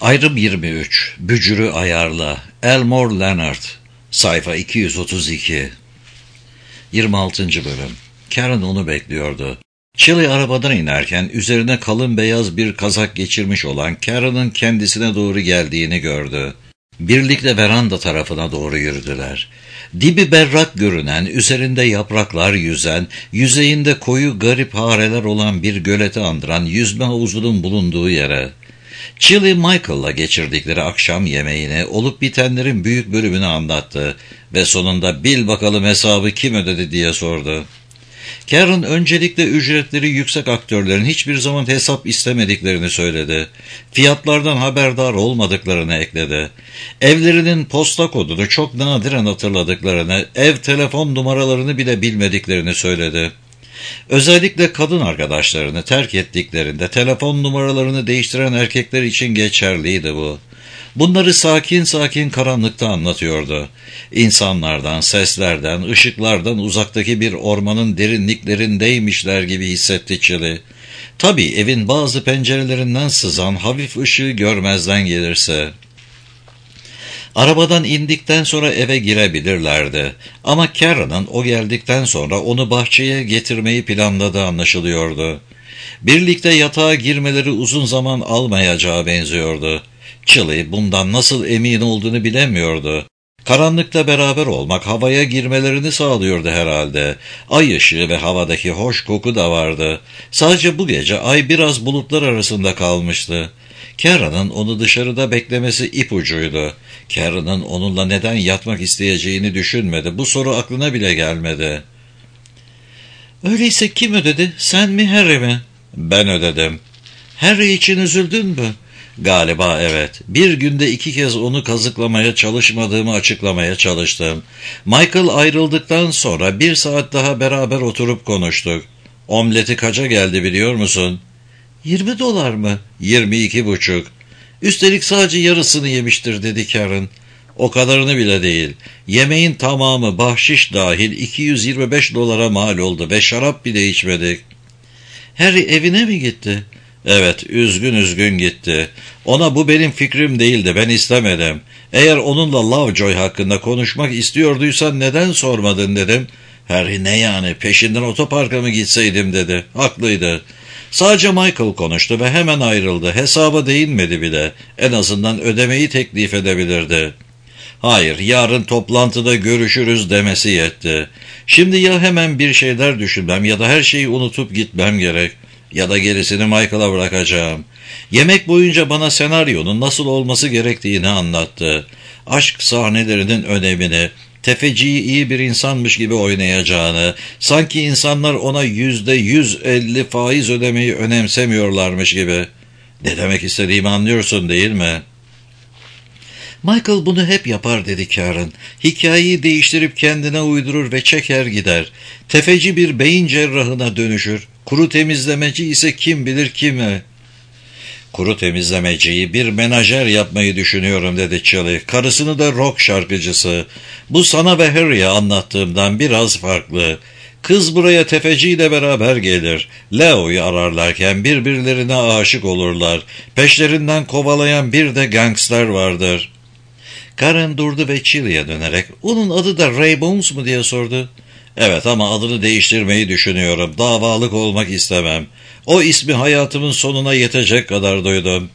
Ayrım 23. Bücürü ayarla. Elmore Leonard. Sayfa 232. 26. bölüm. Karen onu bekliyordu. Chili arabadan inerken üzerine kalın beyaz bir kazak geçirmiş olan Karen'ın kendisine doğru geldiğini gördü. Birlikte veranda tarafına doğru yürüdüler. Dibi berrak görünen, üzerinde yapraklar yüzen, yüzeyinde koyu garip hareler olan bir göleti andıran yüzme havuzunun bulunduğu yere. Chili Michael'la geçirdikleri akşam yemeğini, olup bitenlerin büyük bölümünü anlattı ve sonunda "Bil bakalım hesabı kim ödedi?" diye sordu. Karen öncelikle ücretleri yüksek aktörlerin hiçbir zaman hesap istemediklerini söyledi. Fiyatlardan haberdar olmadıklarını ekledi. Evlerinin posta kodunu çok nadiren hatırladıklarını, ev telefon numaralarını bile bilmediklerini söyledi. Özellikle kadın arkadaşlarını terk ettiklerinde telefon numaralarını değiştiren erkekler için geçerliydi bu. Bunları sakin sakin karanlıkta anlatıyordu. İnsanlardan, seslerden, ışıklardan uzaktaki bir ormanın derinliklerindeymişler gibi hissetti Chili. Tabii evin bazı pencerelerinden sızan hafif ışığı görmezden gelirse. Arabadan indikten sonra eve girebilirlerdi. Ama Karen'ın o geldikten sonra onu bahçeye getirmeyi planladığı anlaşılıyordu. Birlikte yatağa girmeleri uzun zaman almayacağı benziyordu. Chili bundan nasıl emin olduğunu bilemiyordu. Karanlıkta beraber olmak havaya girmelerini sağlıyordu herhalde. Ay ışığı ve havadaki hoş koku da vardı. Sadece bu gece ay biraz bulutlar arasında kalmıştı. Karen'ın onu dışarıda beklemesi ipucuydu. Karen'ın onunla neden yatmak isteyeceğini düşünmedi. Bu soru aklına bile gelmedi. "Öyleyse kim ödedi? Sen mi, Harry mi?" "Ben ödedim." "Harry için üzüldün mü?" "Galiba evet. Bir günde 2 kez onu kazıklamaya çalışmadığımı açıklamaya çalıştım. Michael ayrıldıktan sonra 1 saat daha beraber oturup konuştuk. Omleti kaça geldi biliyor musun?" $20 mı? 22,5. "Üstelik sadece yarısını yemiştir," dedi Karen. "O kadarını bile değil. Yemeğin tamamı bahşiş dahil $225 mal oldu ve şarap bile içmedik." "Harry evine mi gitti?" "Evet, üzgün üzgün gitti. Ona bu benim fikrim değildi, ben istemedim. Eğer onunla Lovejoy hakkında konuşmak istiyorduysan neden sormadın?" dedim. "Harry ne yani, peşinden otoparka mı gitseydim?" dedi. Haklıydı. Sadece Michael konuştu ve hemen ayrıldı. Hesaba değinmedi bile. En azından ödemeyi teklif edebilirdi. "Hayır, yarın toplantıda görüşürüz" demesi yetti. Şimdi ya hemen bir şeyler düşünmem ya da her şeyi unutup gitmem gerek. Ya da gerisini Michael'a bırakacağım. Yemek boyunca bana senaryonun nasıl olması gerektiğini anlattı. Aşk sahnelerinin önemini, tefeciyi iyi bir insanmış gibi oynayacağını, sanki insanlar ona %150 faiz ödemeyi önemsemiyorlarmış gibi. Ne demek istediğimi anlıyorsun değil mi? "Michael bunu hep yapar," dedi Karen. "Hikayeyi değiştirip kendine uydurur ve çeker gider. Tefeci bir beyin cerrahına dönüşür. Kuru temizlemeci ise kim bilir kime." "Kuru temizlemeciyi bir menajer yapmayı düşünüyorum," dedi Chili. "Karısını da rock şarkıcısı. Bu sana ve Harry'e anlattığımdan biraz farklı. Kız buraya tefeciyle beraber gelir. Leo'yu ararlarken birbirlerine aşık olurlar. Peşlerinden kovalayan bir de gangster vardır." Karen durdu ve Chili'ye dönerek "Onun adı da Ray Bones mu?" diye sordu. "Evet, ama adını değiştirmeyi düşünüyorum. Davalık olmak istemem. O ismi hayatımın sonuna yetecek kadar duydum."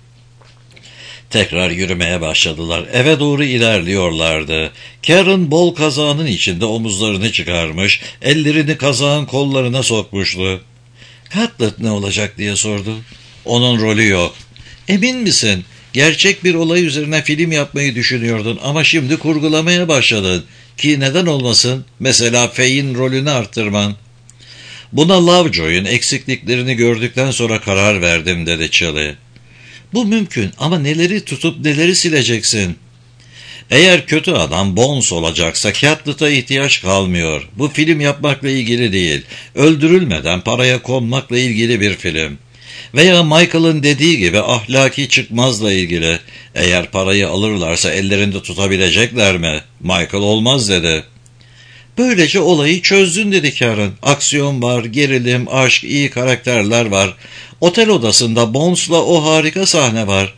Tekrar yürümeye başladılar. Eve doğru ilerliyorlardı. Karen bol kazağının içinde omuzlarını çıkarmış, ellerini kazağın kollarına sokmuştu. "Cutlet ne olacak?" diye sordu. "Onun rolü yok." "Emin misin? Gerçek bir olay üzerine film yapmayı düşünüyordun ama şimdi kurgulamaya başladın. Ki neden olmasın? Mesela Faye'in rolünü arttırman." "Buna Lovejoy'un eksikliklerini gördükten sonra karar verdim," dedi Chili. "Bu mümkün ama neleri tutup neleri sileceksin?" "Eğer kötü adam Bones olacaksa Cutlet'a ihtiyaç kalmıyor. Bu film yapmakla ilgili değil. Öldürülmeden paraya konmakla ilgili bir film. Veya Michael'ın dediği gibi ahlaki çıkmazla ilgili. Eğer parayı alırlarsa ellerinde tutabilecekler mi? Michael olmaz," dedi. "Böylece olayı çözdün," dedi Karen. "Aksiyon var, gerilim, aşk, iyi karakterler var. Otel odasında Bones'la o harika sahne var.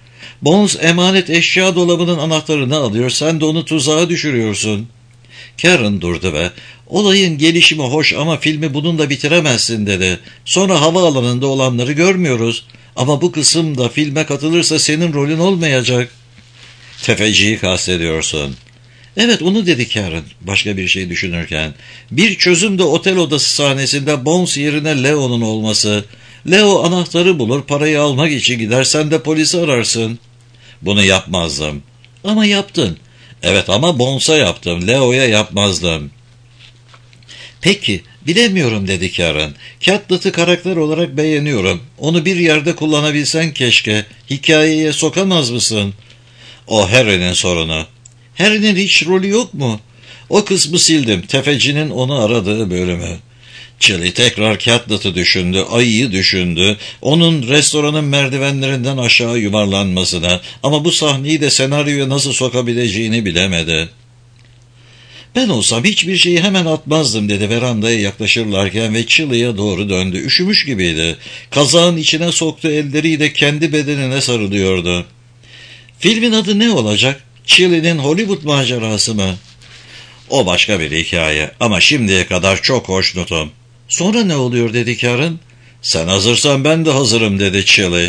Bones emanet eşya dolabının anahtarını alıyor, sen de onu tuzağa düşürüyorsun. Karen durdu ve olayın gelişimi hoş ama filmi bununla bitiremezsin dedi. Sonra havaalanında olanları görmüyoruz. Ama bu kısımda filme katılırsa senin rolün olmayacak. Tefeciyi kastediyorsun. Evet, onu dedi Karen başka bir şey düşünürken. Bir çözüm de otel odası sahnesinde Bones yerine Leo'nun olması. Leo anahtarı bulur, parayı almak için gider, sen de polisi ararsın. Bunu yapmazdım. Ama yaptın. Evet ama Bones'a yaptım, Leo'ya yapmazdım. Peki, bilemiyorum dedi Karen. Catnut'ı karakter olarak beğeniyorum. Onu bir yerde kullanabilsen keşke. Hikayeye sokamaz mısın? O Harry'nin sorunu. Harry'nin hiç rolü yok mu? O kısmı sildim. Tefecinin onu aradığı bölümü. Chili tekrar Catnut'ı düşündü, ayıyı düşündü, onun restoranın merdivenlerinden aşağı yuvarlanmasına, ama bu sahneyi de senaryoya nasıl sokabileceğini bilemedi. Ben olsam hiçbir şeyi hemen atmazdım dedi verandaya yaklaşırlarken ve Chili'ye doğru döndü. Üşümüş gibiydi. Kazağın içine soktu, elleriyle kendi bedenine sarılıyordu. Filmin adı ne olacak? Chili'nin Hollywood macerası mı? O başka bir hikaye ama şimdiye kadar çok hoşnutum. Sonra ne oluyor dedi Karen. Sen hazırsan ben de hazırım dedi Chili.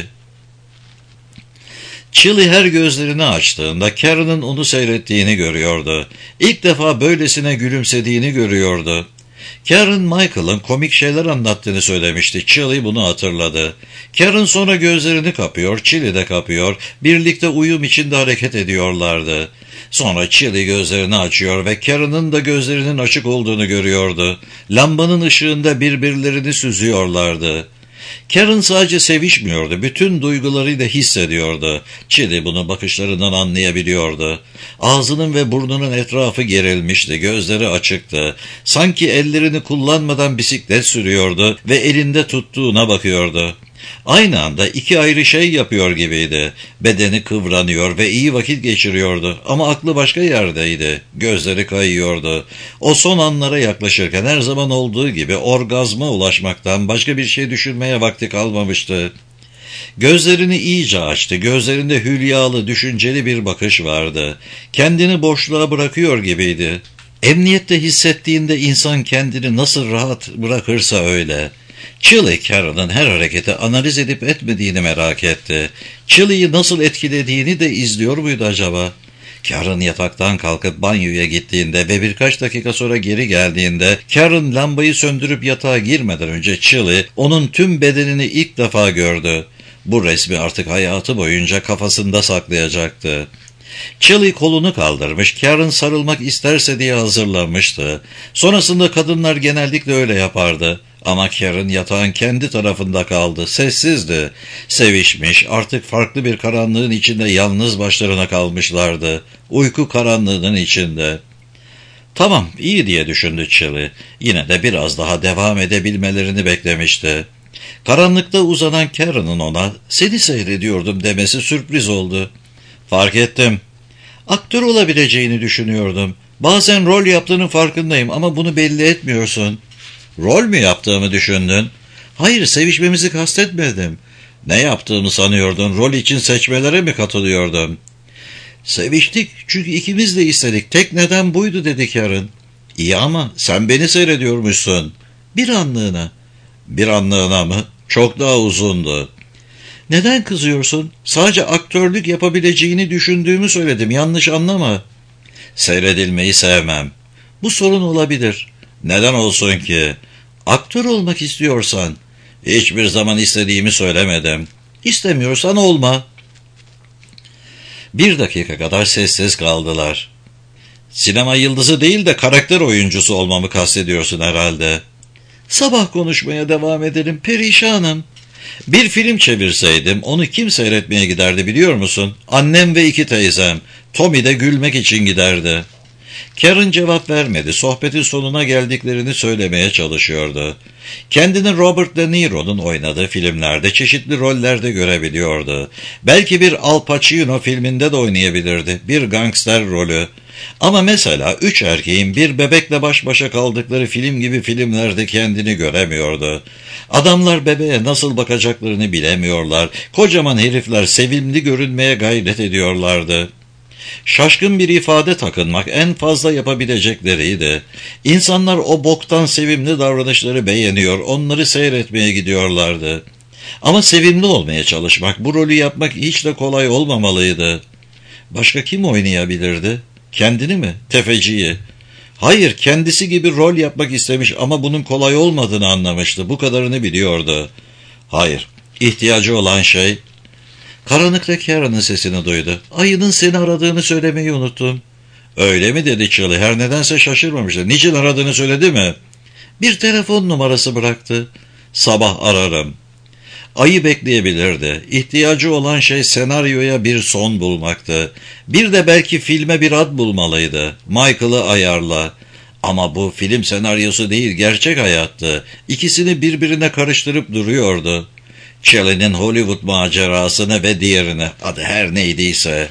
Chili her gözlerini açtığında Karen'ın onu seyrettiğini görüyordu. İlk defa böylesine gülümsediğini görüyordu. Karen Michael'ın komik şeyler anlattığını söylemişti. Chili bunu hatırladı. Karen sonra gözlerini kapıyor, Chili de kapıyor. Birlikte uyum içinde hareket ediyorlardı. Sonra Chili gözlerini açıyor ve Karen'ın da gözlerinin açık olduğunu görüyordu. Lambanın ışığında birbirlerini süzüyorlardı. Karen sadece sevişmiyordu, bütün duygularıyla hissediyordu. Chili bunu bakışlarından anlayabiliyordu. Ağzının ve burnunun etrafı gerilmişti, gözleri açıktı. Sanki ellerini kullanmadan bisiklet sürüyordu ve elinde tuttuğuna bakıyordu. Aynı anda iki ayrı şey yapıyor gibiydi. Bedeni kıvranıyor ve iyi vakit geçiriyordu ama aklı başka yerdeydi. Gözleri kayıyordu. O son anlara yaklaşırken her zaman olduğu gibi orgazma ulaşmaktan başka bir şey düşünmeye vakti kalmamıştı. Gözlerini iyice açtı. Gözlerinde hülyalı, düşünceli bir bakış vardı. Kendini boşluğa bırakıyor gibiydi. Emniyette hissettiğinde insan kendini nasıl rahat bırakırsa öyle. Chili Karen'ın her hareketi analiz edip etmediğini merak etti. Chili'yi nasıl etkilediğini de izliyor muydu acaba? Karen yataktan kalkıp banyoya gittiğinde ve birkaç dakika sonra geri geldiğinde Karen lambayı söndürüp yatağa girmeden önce Chili onun tüm bedenini ilk defa gördü. Bu resmi artık hayatı boyunca kafasında saklayacaktı. Chili kolunu kaldırmış, Karen sarılmak isterse diye hazırlanmıştı. Sonrasında kadınlar genellikle öyle yapardı. Ama Karen yatağın kendi tarafında kaldı, sessizdi. Sevişmiş, artık farklı bir karanlığın içinde yalnız başlarına kalmışlardı. Uyku karanlığının içinde. Tamam, iyi diye düşündü Chili. Yine de biraz daha devam edebilmelerini beklemişti. Karanlıkta uzanan Karen'ın ona, seni seyrediyordum demesi sürpriz oldu. Fark ettim. Aktör olabileceğini düşünüyordum. Bazen rol yaptığının farkındayım ama bunu belli etmiyorsun. Rol mü yaptığımı düşündün? Hayır, sevişmemizi kastetmedim. Ne yaptığımı sanıyordun? Rol için seçmelere mi katılıyordun? Seviştik çünkü ikimiz de istedik. Tek neden buydu dedi Karen. İyi ama sen beni seyrediyormuşsun. Bir anlığına. Bir anlığına mı? Çok daha uzundu. Neden kızıyorsun? Sadece aktörlük yapabileceğini düşündüğümü söyledim. Yanlış anlama. Seyredilmeyi sevmem. Bu sorun olabilir. Neden olsun ki? Aktör olmak istiyorsan. Hiçbir zaman istediğimi söylemedim. İstemiyorsan olma. Bir dakika kadar sessiz kaldılar. Sinema yıldızı değil de karakter oyuncusu olmamı kastediyorsun herhalde. Sabah konuşmaya devam edelim, perişanım. Bir film çevirseydim onu kim seyretmeye giderdi biliyor musun? Annem ve 2 teyzem. Tommy de gülmek için giderdi. Karen cevap vermedi. Sohbetin sonuna geldiklerini söylemeye çalışıyordu. Kendini Robert De Niro'nun oynadığı filmlerde çeşitli rollerde görebiliyordu. Belki bir Al Pacino filminde de oynayabilirdi. Bir gangster rolü. Ama mesela üç erkeğin bir bebekle baş başa kaldıkları film gibi filmlerde kendini göremiyordu. Adamlar bebeğe nasıl bakacaklarını bilemiyorlar. Kocaman herifler sevimli görünmeye gayret ediyorlardı. Şaşkın bir ifade takınmak en fazla yapabilecekleriydi. İnsanlar o boktan sevimli davranışları beğeniyor, onları seyretmeye gidiyorlardı. Ama sevimli olmaya çalışmak, bu rolü yapmak hiç de kolay olmamalıydı. Başka kim oynayabilirdi? Kendini mi? Tefeciyi? Hayır, kendisi gibi rol yapmak istemiş ama bunun kolay olmadığını anlamıştı. Bu kadarını biliyordu. Hayır, ihtiyacı olan şey... Karanlıkta Karen'ın sesini duydu. Ayının seni aradığını söylemeyi unuttum. Öyle mi dedi Chili? Her nedense şaşırmamıştı. Niçin aradığını söyledi mi? Bir telefon numarası bıraktı. Sabah ararım. Ayı bekleyebilirdi. İhtiyacı olan şey senaryoya bir son bulmaktı. Bir de belki filme bir ad bulmalıydı. Michael'ı ayarla. Ama bu film senaryosu değil, gerçek hayattı. İkisini birbirine karıştırıp duruyordu. Shelley'nin Hollywood macerasını ve diğerini, adı her neydiyse.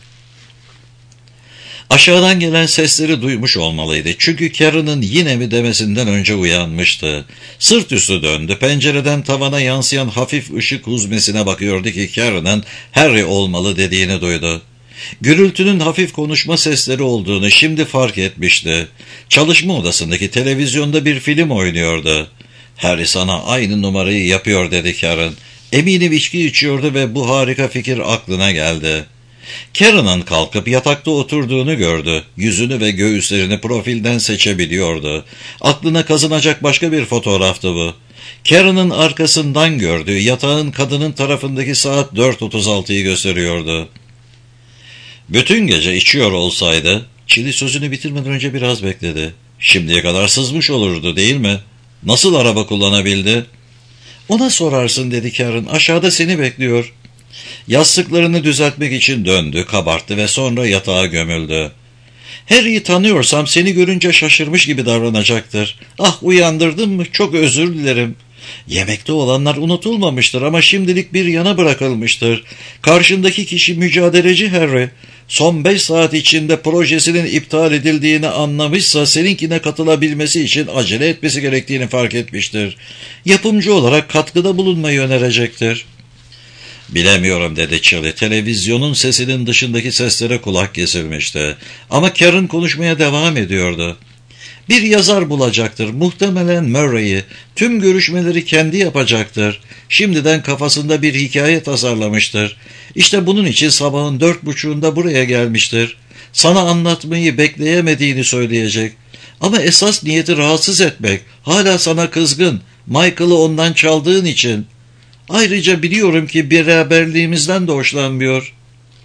Aşağıdan gelen sesleri duymuş olmalıydı. Çünkü Karen'ın yine mi demesinden önce uyanmıştı. Sırt üstü döndü. Pencereden tavana yansıyan hafif ışık huzmesine bakıyordu ki Karen'ın Harry olmalı dediğini duydu. Gürültünün hafif konuşma sesleri olduğunu şimdi fark etmişti. Çalışma odasındaki televizyonda bir film oynuyordu. Harry sana aynı numarayı yapıyor dedi Karen. Eminim içki içiyordu ve bu harika fikir aklına geldi. Karen'ın kalkıp yatakta oturduğunu gördü. Yüzünü ve göğüslerini profilden seçebiliyordu. Aklına kazınacak başka bir fotoğraftı bu. Karen'ın arkasından gördüğü yatağın kadının tarafındaki saat 4.36'yı gösteriyordu. Bütün gece içiyor olsaydı, Chili sözünü bitirmeden önce biraz bekledi. Şimdiye kadar sızmış olurdu değil mi? Nasıl araba kullanabildi? Ona sorarsın dedi Karen. Aşağıda seni bekliyor. Yastıklarını düzeltmek için döndü, kabarttı ve sonra yatağa gömüldü. Harry'i tanıyorsam seni görünce şaşırmış gibi davranacaktır. Ah, uyandırdım mı? Çok özür dilerim. Yemekte olanlar unutulmamıştır ama şimdilik bir yana bırakılmıştır. Karşındaki kişi mücadeleci Harry. Son 5 saat içinde projesinin iptal edildiğini anlamışsa seninkine katılabilmesi için acele etmesi gerektiğini fark etmiştir. Yapımcı olarak katkıda bulunmayı önerecektir. Bilemiyorum dedi Chili. Televizyonun sesinin dışındaki seslere kulak kesilmişti. Ama Karen konuşmaya devam ediyordu. Bir yazar bulacaktır. Muhtemelen Murray'i. Tüm görüşmeleri kendi yapacaktır. Şimdiden kafasında bir hikaye tasarlamıştır. İşte bunun için sabahın 4.30'unda buraya gelmiştir. Sana anlatmayı bekleyemediğini söyleyecek. Ama esas niyeti rahatsız etmek. Hala sana kızgın. Michael'ı ondan çaldığın için. Ayrıca biliyorum ki beraberliğimizden de hoşlanmıyor.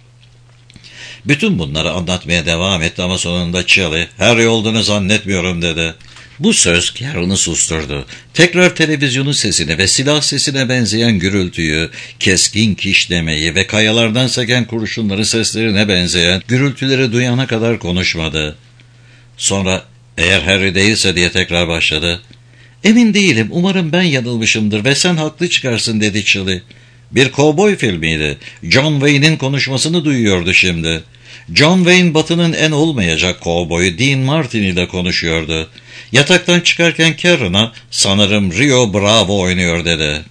Bütün bunları anlatmaya devam etti ama sonunda Chili, Harry olduğunu zannetmiyorum dedi. Bu söz Karen'ı susturdu. Tekrar televizyonun sesini ve silah sesine benzeyen gürültüyü, keskin kişlemeyi ve kayalardan seken kurşunların seslerine benzeyen gürültüleri duyana kadar konuşmadı. Sonra eğer Harry değilse diye tekrar başladı. Emin değilim, umarım ben yanılmışımdır ve sen haklı çıkarsın dedi Chili. Bir kovboy filmiydi. John Wayne'in konuşmasını duyuyordu şimdi. John Wayne Batı'nın en olmayacak kovboyu Dean Martin ile konuşuyordu. Yataktan çıkarken Karen'a sanırım Rio Bravo oynuyor dedi.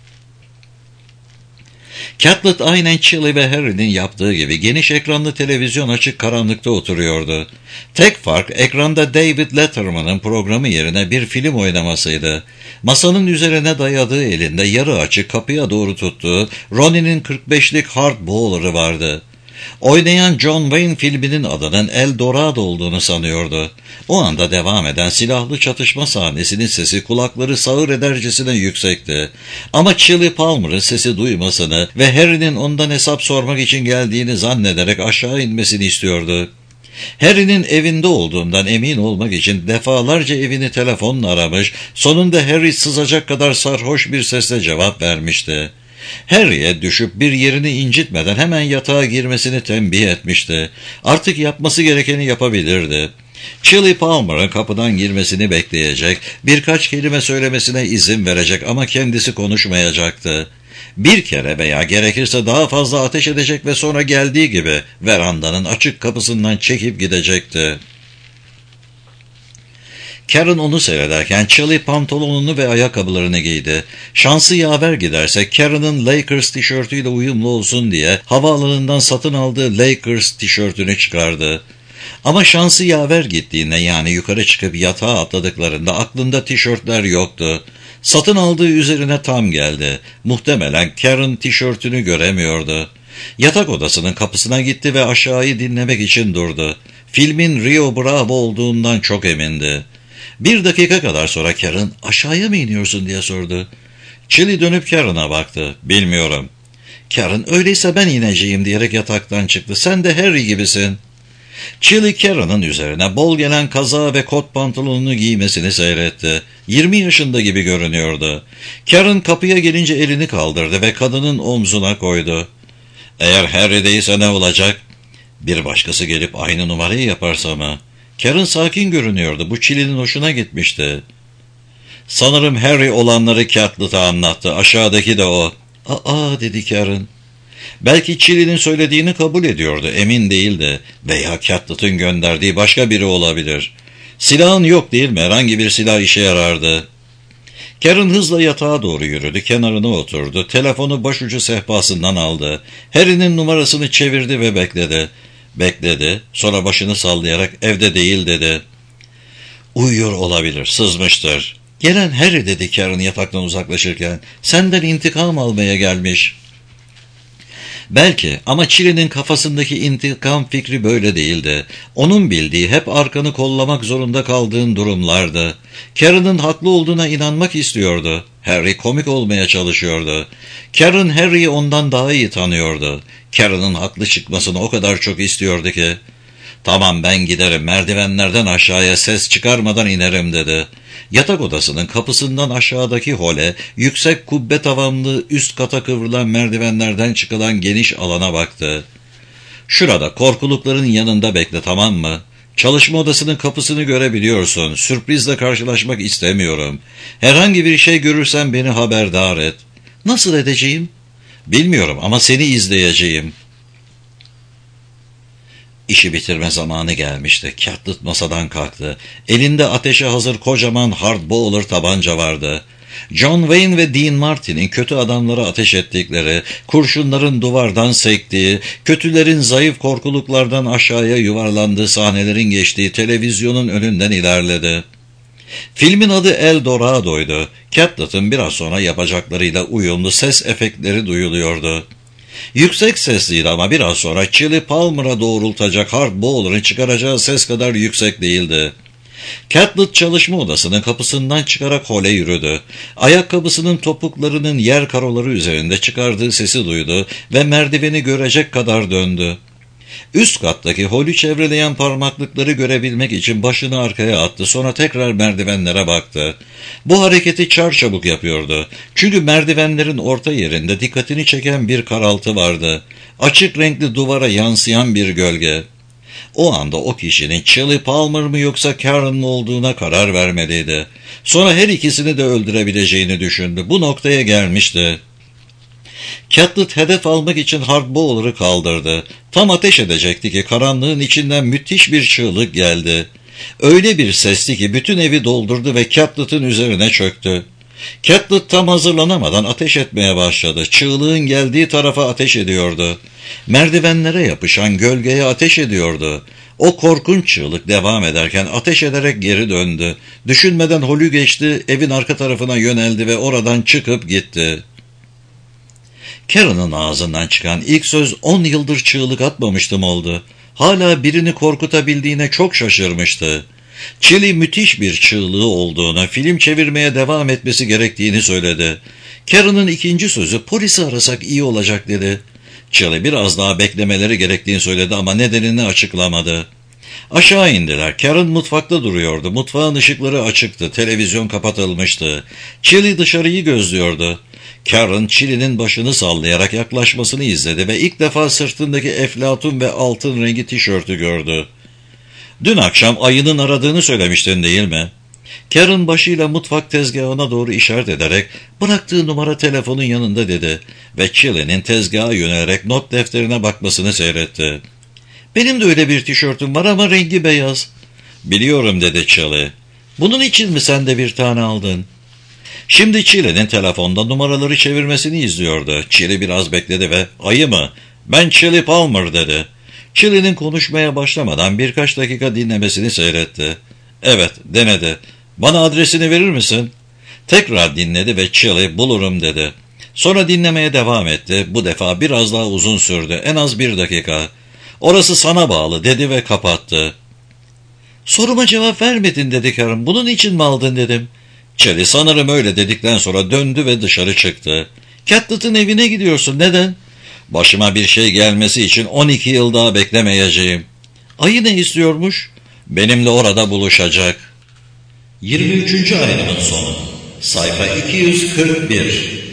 Catlett aynen Chili ve Harry'nin yaptığı gibi geniş ekranlı televizyon açık karanlıkta oturuyordu. Tek fark ekranda David Letterman'ın programı yerine bir film oynamasıydı. Masanın üzerine dayadığı elinde yarı açık kapıya doğru tuttuğu Ronnie'nin 45'lik Hard Bowler'ı vardı. Oynayan John Wayne filminin adının El Dorado olduğunu sanıyordu. O anda devam eden silahlı çatışma sahnesinin sesi kulakları sağır edercesine yüksekti. Ama Chili Palmer'ın sesi duymasını ve Harry'nin ondan hesap sormak için geldiğini zannederek aşağı inmesini istiyordu. Harry'nin evinde olduğundan emin olmak için defalarca evini telefonla aramış, sonunda Harry sızacak kadar sarhoş bir sesle cevap vermişti. Harry'e düşüp bir yerini incitmeden hemen yatağa girmesini tembih etmişti. Artık yapması gerekeni yapabilirdi. Chili Palmer'ın kapıdan girmesini bekleyecek, birkaç kelime söylemesine izin verecek ama kendisi konuşmayacaktı. Bir kere veya gerekirse daha fazla ateş edecek ve sonra geldiği gibi verandanın açık kapısından çekip gidecekti. Karen onu seyrederken Charlie pantolonunu ve ayakkabılarını giydi. Şansı yaver giderse Karen'ın Lakers tişörtüyle uyumlu olsun diye havaalanından satın aldığı Lakers tişörtünü çıkardı. Ama şansı yaver gittiğinde, yani yukarı çıkıp yatağa atladıklarında aklında tişörtler yoktu. Satın aldığı üzerine tam geldi. Muhtemelen Karen tişörtünü göremiyordu. Yatak odasının kapısına gitti ve aşağıyı dinlemek için durdu. Filmin Rio Bravo olduğundan çok emindi. 1 dakika kadar sonra Karen, "Aşağıya mı iniyorsun?" diye sordu. Chili dönüp Karen'a baktı. "Bilmiyorum." Karen, "Öyleyse ben ineceğim," diyerek yataktan çıktı. "Sen de Harry gibisin." Chili Karen'ın üzerine bol gelen kazağı ve kot pantolonunu giymesini seyretti. 20 yaşında gibi görünüyordu. Karen kapıya gelince elini kaldırdı ve kadının omzuna koydu. "Eğer Harry değilse ne olacak? Bir başkası gelip aynı numarayı yaparsa mı?" Karen sakin görünüyordu. Bu Chili'nin hoşuna gitmişti. "Sanırım Harry olanları Catlet'a anlattı. Aşağıdaki de o." "Aa," dedi Karen. Belki Chili'nin söylediğini kabul ediyordu, emin değildi. Veya Catlet'ın gönderdiği başka biri olabilir. "Silahın yok değil mi? Herhangi bir silah işe yarardı." Karen hızla yatağa doğru yürüdü, kenarına oturdu, telefonu başucu sehpasından aldı. Harry'nin numarasını çevirdi ve bekledi. Bekledi, sonra başını sallayarak "Evde değil," dedi. "Uyuyor olabilir, sızmıştır." "Gelen Harry," dedi Karen yataktan uzaklaşırken. "Senden intikam almaya gelmiş." Belki, ama Chili'nin kafasındaki intikam fikri böyle değildi. Onun bildiği hep arkanı kollamak zorunda kaldığın durumlardı. Karen'ın haklı olduğuna inanmak istiyordu. Harry komik olmaya çalışıyordu. Karen Harry'i ondan daha iyi tanıyordu. Karen'ın haklı çıkmasını o kadar çok istiyordu ki. "Tamam, ben giderim, merdivenlerden aşağıya ses çıkarmadan inerim," dedi. Yatak odasının kapısından aşağıdaki hole, yüksek kubbe tavanlı üst kata kıvrılan merdivenlerden çıkılan geniş alana baktı. "Şurada, korkulukların yanında bekle, tamam mı? Çalışma odasının kapısını görebiliyorsun. Sürprizle karşılaşmak istemiyorum. Herhangi bir şey görürsen beni haberdar et." "Nasıl edeceğim?" "Bilmiyorum ama seni izleyeceğim." İşi bitirme zamanı gelmişti. Catlet masadan kalktı. Elinde ateşe hazır kocaman hardbowler tabanca vardı. John Wayne ve Dean Martin'in kötü adamlara ateş ettikleri, kurşunların duvardan sektiği, kötülerin zayıf korkuluklardan aşağıya yuvarlandığı sahnelerin geçtiği televizyonun önünden ilerledi. Filmin adı El Dorado'ydu. Catlet'ın biraz sonra yapacaklarıyla uyumlu ses efektleri duyuluyordu. Yüksek sesliydi ama biraz sonra Chili Palmer'a doğrultacak hardbowler'ın çıkaracağı ses kadar yüksek değildi. Catlet çalışma odasının kapısından çıkarak hole yürüdü. Ayakkabısının topuklarının yer karoları üzerinde çıkardığı sesi duydu ve merdiveni görecek kadar döndü. Üst kattaki holü çevreleyen parmaklıkları görebilmek için başını arkaya attı, sonra tekrar merdivenlere baktı. Bu hareketi çarçabuk yapıyordu. Çünkü merdivenlerin orta yerinde dikkatini çeken bir karaltı vardı. Açık renkli duvara yansıyan bir gölge. O anda o kişinin Chili Palmer mı yoksa Karen mı olduğuna karar vermeliydi. Sonra her ikisini de öldürebileceğini düşündü. Bu noktaya gelmişti. Catlet hedef almak için hardbowler'ı kaldırdı. Tam ateş edecekti ki karanlığın içinden müthiş bir çığlık geldi. Öyle bir sesti ki bütün evi doldurdu ve Catlet'ın üzerine çöktü. Catlet tam hazırlanamadan ateş etmeye başladı. Çığlığın geldiği tarafa ateş ediyordu. Merdivenlere yapışan gölgeye ateş ediyordu. O korkunç çığlık devam ederken ateş ederek geri döndü. Düşünmeden holü geçti, evin arka tarafına yöneldi ve oradan çıkıp gitti. Karen'ın ağzından çıkan ilk söz 10 yıldır çığlık atmamıştım oldu. Hala birini korkutabildiğine çok şaşırmıştı. Chili müthiş bir çığlığı olduğunu, film çevirmeye devam etmesi gerektiğini söyledi. Karen'ın ikinci sözü polisi arasak iyi olacak dedi. Chili biraz daha beklemeleri gerektiğini söyledi ama nedenini açıklamadı. Aşağı indiler. Karen mutfakta duruyordu. Mutfağın ışıkları açıktı. Televizyon kapatılmıştı. Chili dışarıyı gözlüyordu. Karen, Chili'nin başını sallayarak yaklaşmasını izledi ve ilk defa sırtındaki eflatun ve altın rengi tişörtü gördü. "Dün akşam ayının aradığını söylemiştin değil mi?" Karen başıyla mutfak tezgahına doğru işaret ederek bıraktığı numara telefonun yanında dedi ve Chili'nin tezgaha yönelerek not defterine bakmasını seyretti. Benim de öyle bir tişörtüm var ama rengi beyaz. Biliyorum dedi Chili. Bunun için mi sen de bir tane aldın? Şimdi Chili'nin telefonda numaraları çevirmesini izliyordu. Chili biraz bekledi ve ayı mı? Ben Chili Palmer dedi. Chili'nin konuşmaya başlamadan birkaç dakika dinlemesini seyretti. Evet denedi. Bana adresini verir misin? Tekrar dinledi ve Chili bulurum dedi. Sonra dinlemeye devam etti. Bu defa biraz daha uzun sürdü. En az 1 dakika. Orası sana bağlı dedi ve kapattı. Soruma cevap vermedin dedi Karen. Bunun için mi aldın dedim. Chili sanırım öyle dedikten sonra döndü ve dışarı çıktı. Catnut'un evine gidiyorsun. Neden? Başıma bir şey gelmesi için 12 yıl daha beklemeyeceğim. Ayı ne istiyormuş? Benimle orada buluşacak. 23. ayrımın sonu. Sayfa 241.